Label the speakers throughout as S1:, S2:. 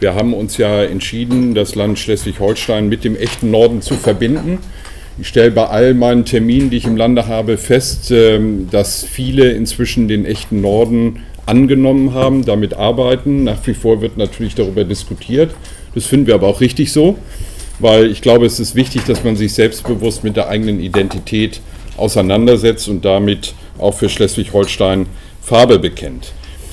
S1: Wir haben uns ja entschieden, das Land Schleswig-Holstein mit dem echten Norden zu verbinden. Ich stelle bei all meinen Terminen, die ich im Lande habe, fest, dass viele inzwischen den echten Norden angenommen haben, damit arbeiten. Nach wie vor wird natürlich darüber diskutiert. Das finden wir aber auch richtig so, weil ich glaube, es ist wichtig, dass man sich selbstbewusst mit der eigenen Identität auseinandersetzt und damit auch für Schleswig-Holstein Farbe bekennt.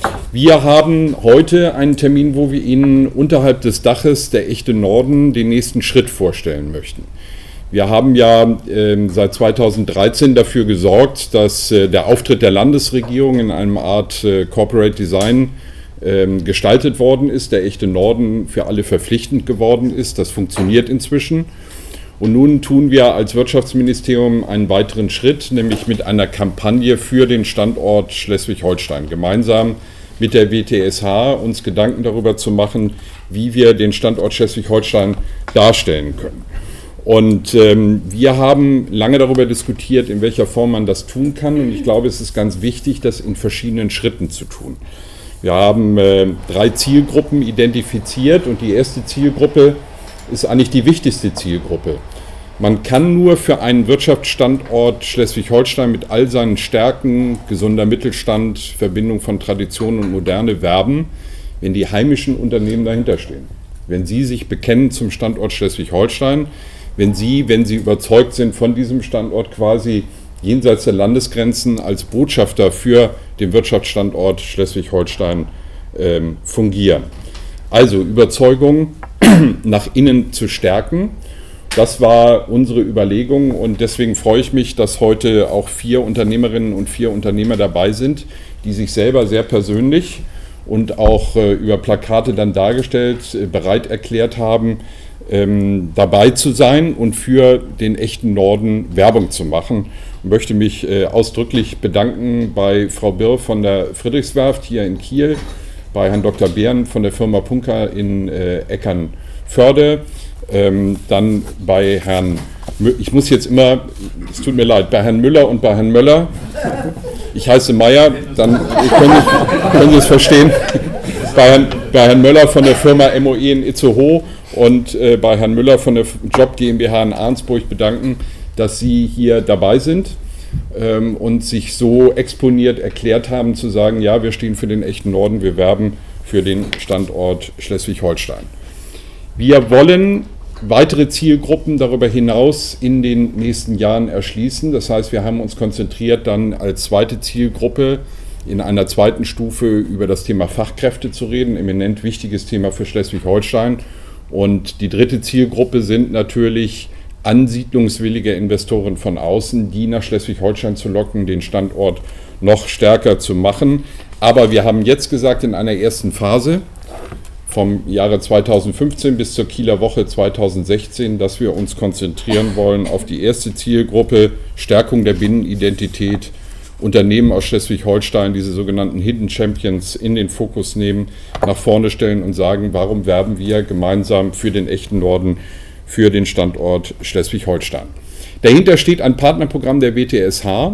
S1: Wir haben heute einen Termin, wo wir Ihnen unterhalb des Daches der echte Norden den nächsten Schritt vorstellen möchten. Wir haben ja seit 2013 dafür gesorgt, dass der Auftritt der Landesregierung in einer Art Corporate Design gestaltet worden ist, der echte Norden für alle verpflichtend geworden ist. Das funktioniert inzwischen. Und nun tun wir als Wirtschaftsministerium einen weiteren Schritt, nämlich mit einer Kampagne für den Standort Schleswig-Holstein. Gemeinsam mit der WTSH uns Gedanken darüber zu machen, wie wir den Standort Schleswig-Holstein darstellen können. Und wir haben lange darüber diskutiert, in welcher Form man das tun kann. Und ich glaube, es ist ganz wichtig, das in verschiedenen Schritten zu tun. Wir haben 3 Zielgruppen identifiziert und die erste Zielgruppe ist eigentlich die wichtigste Zielgruppe. Man kann nur für einen Wirtschaftsstandort Schleswig-Holstein mit all seinen Stärken, gesunder Mittelstand, Verbindung von Tradition und Moderne werben, wenn die heimischen Unternehmen dahinter stehen. Wenn sie sich bekennen zum Standort Schleswig-Holstein, wenn sie überzeugt sind von diesem Standort, quasi jenseits der Landesgrenzen als Botschafter für den Wirtschaftsstandort Schleswig-Holstein fungieren. Also Überzeugung nach innen zu stärken. Das war unsere Überlegung und deswegen freue ich mich, dass heute auch 4 Unternehmerinnen und 4 Unternehmer dabei sind, die sich selber sehr persönlich und auch über Plakate dann dargestellt, bereit erklärt haben, dabei zu sein und für den echten Norden Werbung zu machen. Ich möchte mich ausdrücklich bedanken bei Frau Birr von der Friedrichswerft hier in Kiel, bei Herrn Dr. Behren von der Firma Punker in Eckernförde, dann bei Herrn, ich muss jetzt immer, es tut mir leid, bei Herrn Müller und bei Herrn Möller. Ich heiße Meier, dann können Sie es verstehen. Bei Herrn Möller von der Firma MOE in Itzehoe und bei Herrn Müller von der Job GmbH in Arnsburg bedanken, dass Sie hier dabei sind und sich so exponiert erklärt haben, zu sagen, ja, wir stehen für den echten Norden, wir werben für den Standort Schleswig-Holstein. Wir wollen weitere Zielgruppen darüber hinaus in den nächsten Jahren erschließen. Das heißt, wir haben uns konzentriert, dann als zweite Zielgruppe in einer zweiten Stufe über das Thema Fachkräfte zu reden, eminent wichtiges Thema für Schleswig-Holstein. Und die dritte Zielgruppe sind natürlich ansiedlungswillige Investoren von außen, die nach Schleswig-Holstein zu locken, den Standort noch stärker zu machen. Aber wir haben jetzt gesagt, in einer ersten Phase, vom Jahre 2015 bis zur Kieler Woche 2016, dass wir uns konzentrieren wollen auf die erste Zielgruppe, Stärkung der Binnenidentität, Unternehmen aus Schleswig-Holstein, diese sogenannten Hidden Champions, in den Fokus nehmen, nach vorne stellen und sagen, warum werben wir gemeinsam für den echten Norden, für den Standort Schleswig-Holstein. Dahinter steht ein Partnerprogramm der WTSH,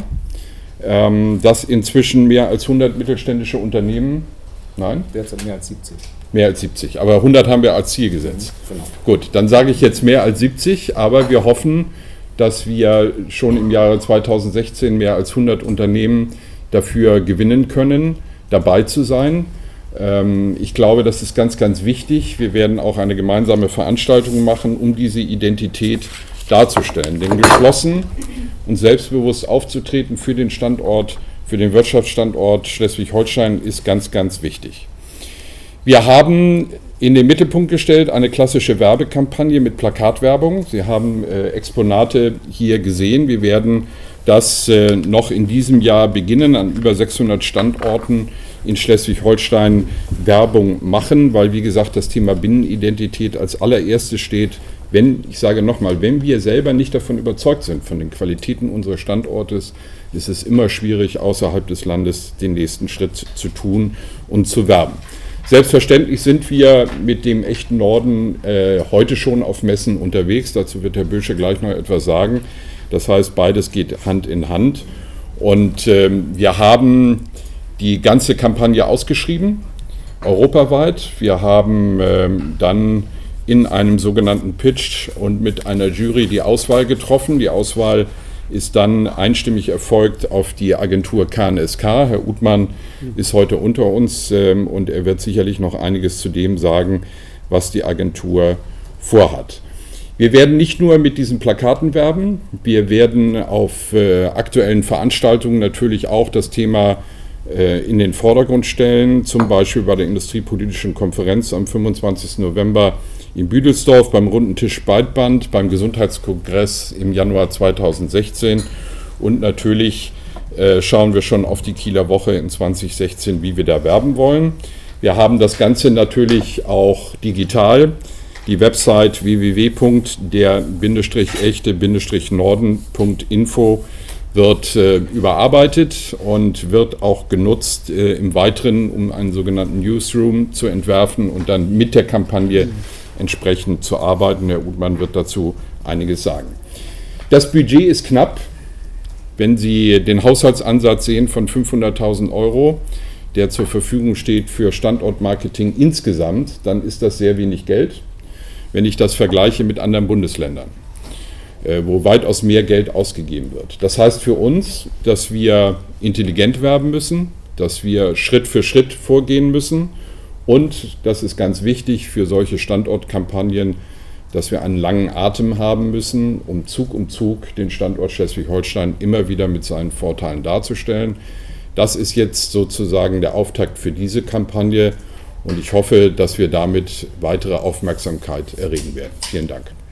S1: das inzwischen mehr als 100 mittelständische Unternehmen, nein?
S2: Derzeit mehr als 70.
S1: Mehr als 70, aber 100 haben wir als Ziel gesetzt.
S2: Genau.
S1: Gut, dann sage ich jetzt mehr als 70, aber wir hoffen, dass wir schon im Jahre 2016 mehr als 100 Unternehmen dafür gewinnen können, dabei zu sein. Ich glaube, das ist ganz, ganz wichtig. Wir werden auch eine gemeinsame Veranstaltung machen, um diese Identität darzustellen. Denn geschlossen und selbstbewusst aufzutreten für den Standort, für den Wirtschaftsstandort Schleswig-Holstein ist ganz, ganz wichtig. Wir haben in den Mittelpunkt gestellt eine klassische Werbekampagne mit Plakatwerbung. Sie haben Exponate hier gesehen. Wir werden das noch in diesem Jahr beginnen, an über 600 Standorten in Schleswig-Holstein Werbung machen, weil, wie gesagt, das Thema Binnenidentität als allererstes steht. Ich sage nochmal, wenn wir selber nicht davon überzeugt sind, von den Qualitäten unseres Standortes, ist es immer schwierig, außerhalb des Landes den nächsten Schritt zu tun und zu werben. Selbstverständlich sind wir mit dem echten Norden heute schon auf Messen unterwegs. Dazu wird Herr Bösche gleich noch etwas sagen. Das heißt, beides geht Hand in Hand. Und wir haben die ganze Kampagne ausgeschrieben. europaweit. Wir haben dann in einem sogenannten Pitch und mit einer Jury die Auswahl getroffen. Die Auswahl ist dann einstimmig erfolgt auf die Agentur KNSK. Herr Uthmann ist heute unter uns und er wird sicherlich noch einiges zu dem sagen, was die Agentur vorhat. Wir werden nicht nur mit diesen Plakaten werben, wir werden auf aktuellen Veranstaltungen natürlich auch das Thema in den Vordergrund stellen, zum Beispiel bei der Industriepolitischen Konferenz am 25. November in Büdelsdorf, beim Runden Tisch Breitband, beim Gesundheitskongress im Januar 2016 und natürlich schauen wir schon auf die Kieler Woche in 2016, wie wir da werben wollen. Wir haben das Ganze natürlich auch digital. Die Website www.der-echte-norden.info wird überarbeitet und wird auch genutzt im Weiteren, um einen sogenannten Newsroom zu entwerfen und dann mit der Kampagne entsprechend zu arbeiten. Herr Uthmann wird dazu einiges sagen. Das Budget ist knapp. Wenn Sie den Haushaltsansatz sehen von 500.000 €, der zur Verfügung steht für Standortmarketing insgesamt, dann ist das sehr wenig Geld, wenn ich das vergleiche mit anderen Bundesländern, wo weitaus mehr Geld ausgegeben wird. Das heißt für uns, dass wir intelligent werben müssen, dass wir Schritt für Schritt vorgehen müssen und, das ist ganz wichtig für solche Standortkampagnen, dass wir einen langen Atem haben müssen, um Zug den Standort Schleswig-Holstein immer wieder mit seinen Vorteilen darzustellen. Das ist jetzt sozusagen der Auftakt für diese Kampagne und ich hoffe, dass wir damit weitere Aufmerksamkeit erregen werden. Vielen Dank.